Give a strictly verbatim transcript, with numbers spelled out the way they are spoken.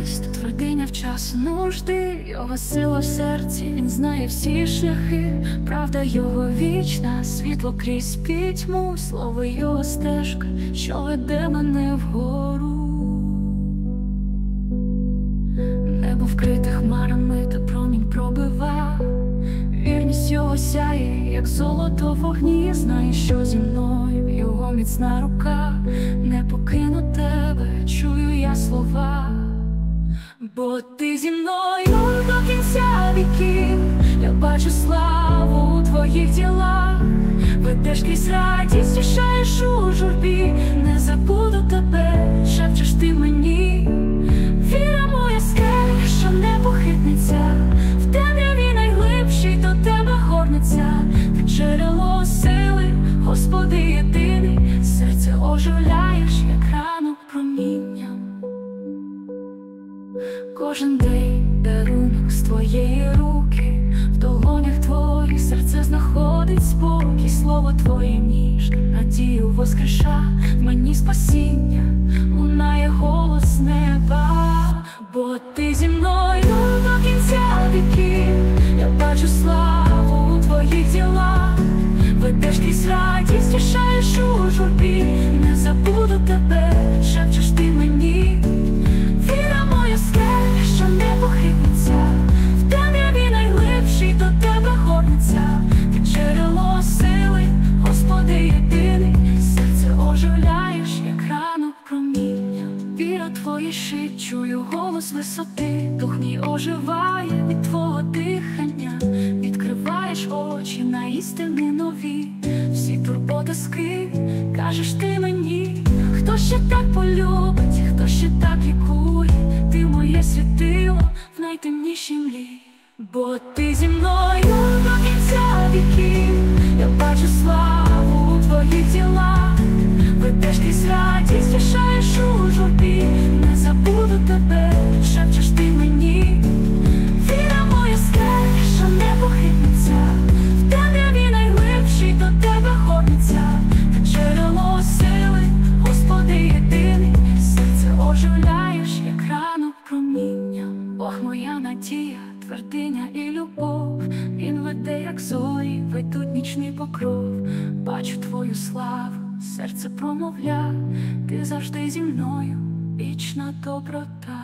захист, твердиня в час нужди, його сила в серці, він знає всі шляхи, правда його вічна, світло крізь пітьму, слово його стежка, що веде мене вгору. Небо вкрите хмарами, та промінь пробива, вірність його сяє, як золото в вогні. Знає, що зі мною його міцна рука, не покину тебе, чую я слова. Бо ти зі мною до кінця віків, я бачу славу у твоїх ділах. Ведеш крізь радість, тішаєш у журбі, не забуду тебе, шепчеш ти мені. Віра моя скеля, що не похитнеться, в темряві найглибшій до тебе горнеться. Ти джерело сили, Господи єдиний, серце оживляєш, як ранок промінням. Кожен день дарунок з твоєї руки, в долонях твоїх серце знаходить спокій. Слово твоє ніжне, надію воскреша, в мені спасіння, лунає голос з неба. Бо ти зі мною до кінця віків, я бачу славу у твоїх ділах. Ведеш крізь радість, тішаєш у журбі, не забуду тебе, шепчеш ти мені. Віра моя скеля, що не похитнеться, в темряві найглибшій до тебе горнеться. Ти джерело сили, Господи єдиний, серце оживляєш, як ранок проміння. Віра твоя шить, чую голос висоти, дух мій оживає від твого дихання. Відкриваєш очі на істини нові, всі турботи скинь, кажеш ти мені. Хто ще так полюбить, хто ще так лікує, ти моє світило в найтемнішій млі. Бо ти зі мною до кінця віків, я бачу славу у твоїх ділах. Ведеш крізь радість, тішаєш у журбі, не забуду тебе, шепчеш ти мені. Віра моя скеля, що не похитнеться, в темряві найглибшій до тебе горнеться. Ти джерело сили, Господи єдиний, серце оживляєш, як ранок проміння. Бог моя надія, твердиня і любов, він веде, як зорі, ведуть нічний покров. Бачу твою славу, серце промовля, ти завжди зі мною, вічна доброта.